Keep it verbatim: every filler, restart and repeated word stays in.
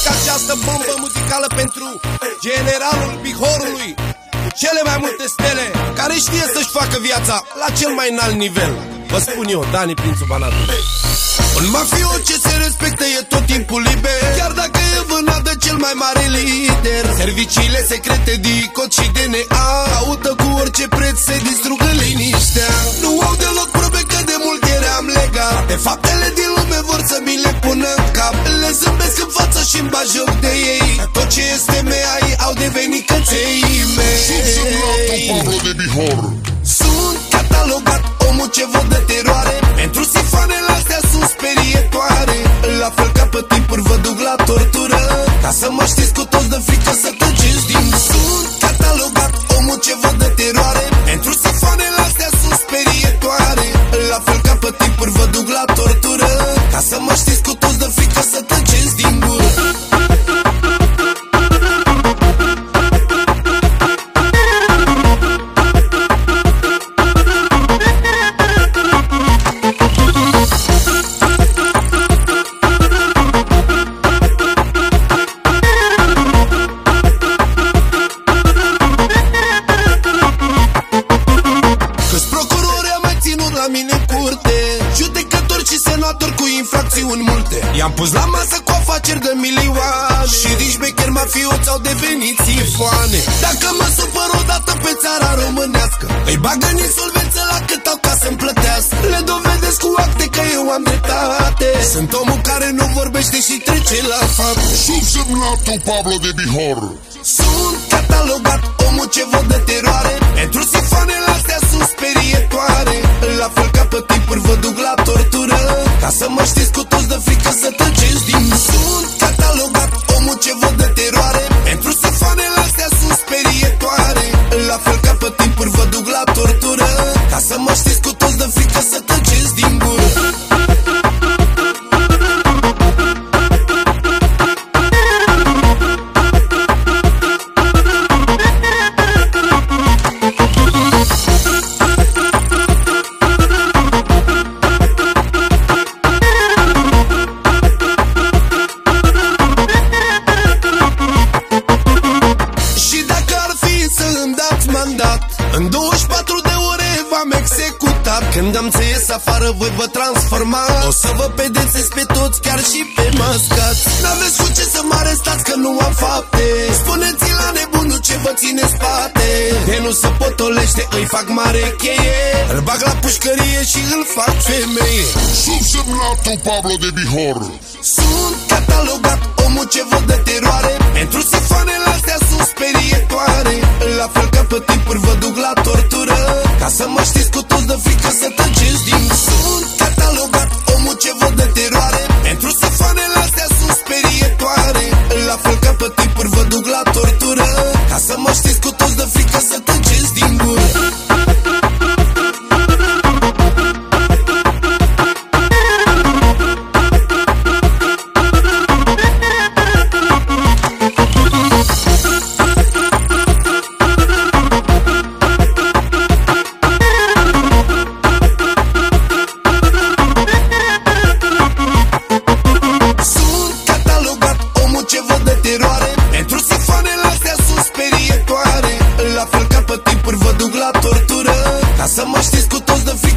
această bombă muzicală pentru generalul Bihorului, cele mai multe stele, care știe să-și facă viața la cel mai înalt nivel. Vă spun eu, Dani, prințul Banatului. Un mafiot ce se respectă e tot timpul liber, chiar dacă e vânat de cel mai mare lider. Serviciile secrete de I C O T și D N A caută cu orice preț să-i distrugă liniștea. Nu au deloc probe că de mult eram legal, de faptele din lume vor să mi le pună în cap. Le zâmbesc în față și-mi bag joc de ei, tot ce este mei au devenit căței mei. Subsemnatul Pablo de Bihor. Sunt catalogat omul ce văd de teroare, pentru sifoanele astea sunt sperietoare. La fel ca pe timpuri vă duc la tortură, ca să mă știți cu toți de frică să tăceți din. Sunt catalogat omul ce văd de teroare, pentru sifoanele astea sunt sperietoare. La fel ca pe timpuri vă duc la tortură, ca să mă știți cu toți de frică să tăceți din gură. La mine în curte, judecători și senatori cu infracțiuni multe. I-am pus la masă cu afaceri de milioane și nici șmecheri mafioți au devenit sifoane. Dacă mă supăr odată pe țara românească, îi bagă în insolvență la cât au ca să-mi plătească. Le dovedesc cu acte că eu am dreptate. Sunt omul care nu vorbește și trece la fapt. Subsemnatul Pablo de Bihor. Sunt catalogat omul ce văd de teroare, pentru sifoanele astea sunt sperietoare. La fel ca pe timpuri vă duc la tortură, ca să mă știți cu toți de frică să tăceți din. Sunt catalogat omul ce văd de teroare, pentru sifoanele astea sunt sperietoare. La fel ca pe timpuri vă duc la tortură, ca să mă știți cu toți de frică să tăceți din gură. În douăzeci și patru de ore v-am executat. Când am să ies afară voi vă transforma, o să vă pedepsesc pe toți, chiar și pe mascați. N-aveți cu ce să mă arestați că nu am fapte. Spuneți-i la nebunul ce vă ține spate. De nu se potolește îi fac mare cheie, îl bag la pușcărie și îl fac femeie. Subsemnatul Pablo de Bihor. Sunt catalogat omul ce văd de teroare, pentru sifoanele astea sunt sperietoare. La fel ca pe timpuri vă duc la tortură, ca să mă știți cu toți de frică să tăceți din. Sunt catalogat omul ce văd de teroare, pentru sifoanele astea sunt sperietoare. La fel ca pe timpuri vă duc la tortură, ca să mă știți cu toți de frică să tăceți din gură. Pentru sifoanele astea sunt sperietoare. La fel ca pe timpuri vă duc la tortură, ca să mă știți cu toți de frică.